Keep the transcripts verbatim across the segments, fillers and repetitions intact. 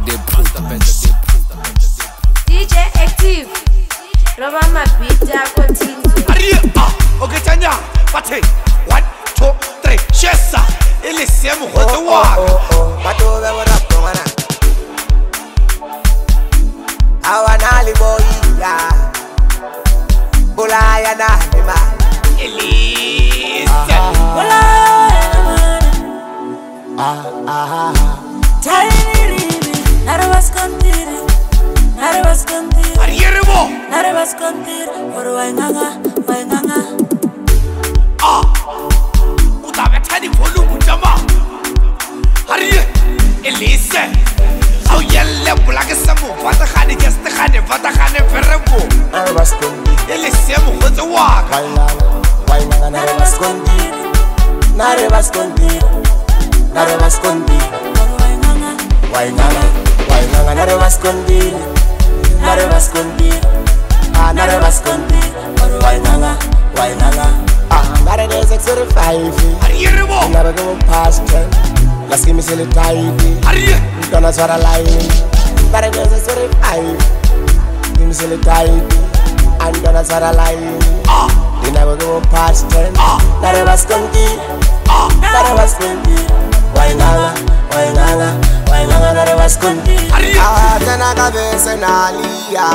they produce. D J Active Roba mabiti akontinzo Ariya okay tanya bathe one two three shesa ile semu khotso wa bato be wora tongana awana liboyi ya bulaya na ma Elisa bulaya ah ah Tiny Narvas Contiri, Narvas Contiri, Arierebo, Narvas Contiri, or Wainanga, Wainanga. Ah, Utabe Tani Polu Jama, Arie, Elise, how yell black as some what the honey gets the honey, what the honey verbo. Narvas Contiri, Elise, what's the walk? Wainanga, Narvas Contiri, Narvas Contiri, Narvas Contiri. Wainanga, Wainanga, Narvas Contiri, Narvas Contiri, ah, Narvas Contiri, Wainanga, Wainanga, ah, Narvas six forty-five, Arierebo, never go past ten, let's give me silly tidy, Arie, don't swear a lie, Narvas six forty-five, give me silly tidy, and don't swear a lie, ah, you never go past ten, ah, Narvas Contiri, ah, Narvas Contiri, Wainanga, Wainanga, Wainanga, Narvas Contiri. Arie, Ah, tena cabeza nalia,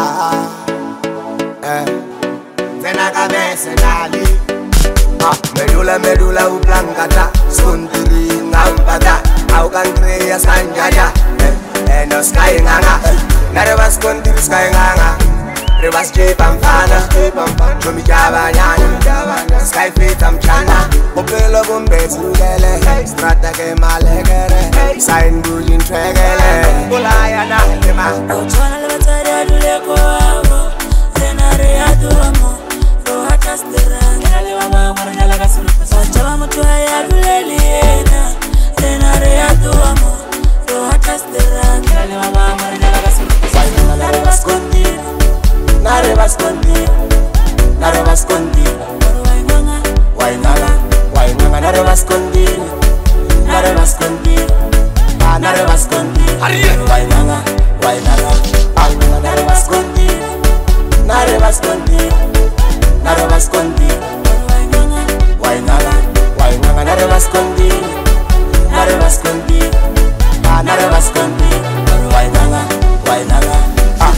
eh, tena cabeza nali. Ah, medula medula uplankata, Contiri ngampata, au kankreya sanjaya, eh, no sky nganga, Narvas Contiri sky nganga. Rivers J Pampana, Jomi Java Yana, Sky Fit am Chana, Opelo Bombes Lele, Strata ke Malegere, Sign Bulin Tregele, Bulayana, Lema. Ochana levatari aduleko amo, Renare aduamo, Rohata stera, Nalewa mama nalaga sulupa. Ochama mutu haya aduleliena, Renare aduamo, Rohata stera, Nalewa mama nalaga sulupa. Wainanga Narvas Contiri, Narvas Contiri, Narvas Contiri, Wainanga, Wainanga, Wainanga Narvas Contiri, Narvas Contiri, ah, Narvas Contiri. Arie, Wainanga, Wainanga, Wainanga, Narvas Contiri, Narvas Contiri, Narvas Contiri, Wainanga, Wainanga, Wainanga, Narvas Contiri, Narvas Contiri, ah, Narvas Contiri, Wainanga, Wainanga, ah.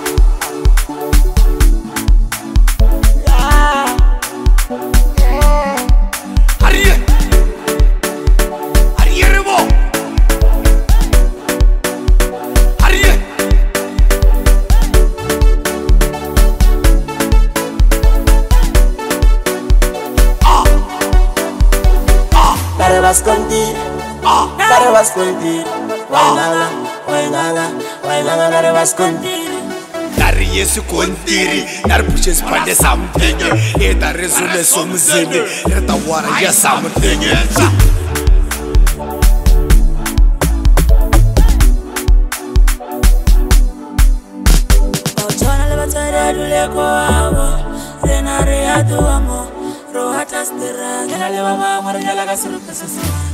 Arie, Arierebo, Arie, ah, ah, Narvas Contiri, ah, Narvas Contiri, Wainanga, Wainanga, Wainanga, Narvas Contiri. Nari yesu kontiri, nari pushes pande something. Eta resule somzini, eta wara ya something. Ochana levatari aduleko amo, Renare aduamo, Rohata stera, Nalewa mama nalaga sulupa.